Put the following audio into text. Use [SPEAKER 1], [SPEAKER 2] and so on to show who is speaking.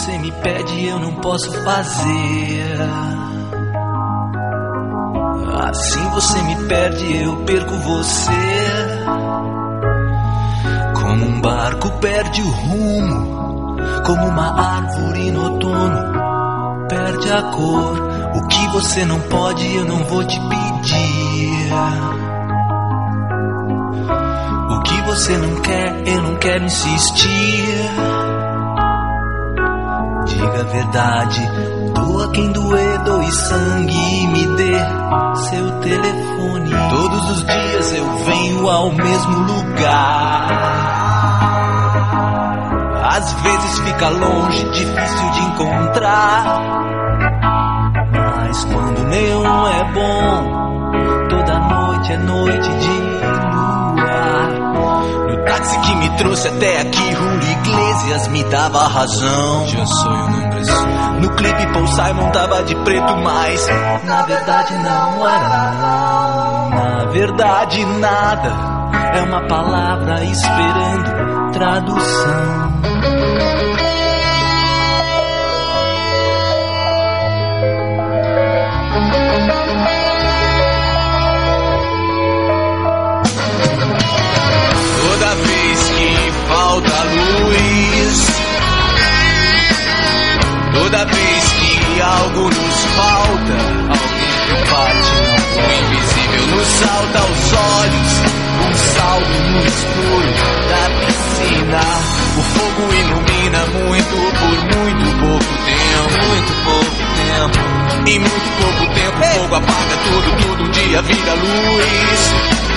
[SPEAKER 1] você me pede eu não posso fazer. Assim você me perde, eu perco você. Como um barco perde o rumo, como uma árvore no outono perde a cor. O que você não pode eu não vou te pedir. O que você não quer eu não quero insistir. Diga a verdade, doa quem doer, doe sangue e me dê seu telefone. Todos os dias eu venho ao mesmo lugar. Às vezes fica longe, difícil de encontrar. Mas quando o neon é bom, toda noite é noite de luar. No táxi que me trouxe até aqui, Julio Iglesias me dava razão.
[SPEAKER 2] Eu sou um homem só.
[SPEAKER 1] No clipe Paul Simon tava de preto, mas na verdade não era não. Na verdade nada, é uma palavra esperando tradução. Toda vez que falta luz, toda vez que algo nos falta, alguém que parte não, o invisível nos salta aos olhos, um salto no escuro da piscina. O fogo ilumina muito por muito pouco tempo, muito pouco tempo. Em muito pouco tempo o fogo apaga tudo, tudo um dia vira luz.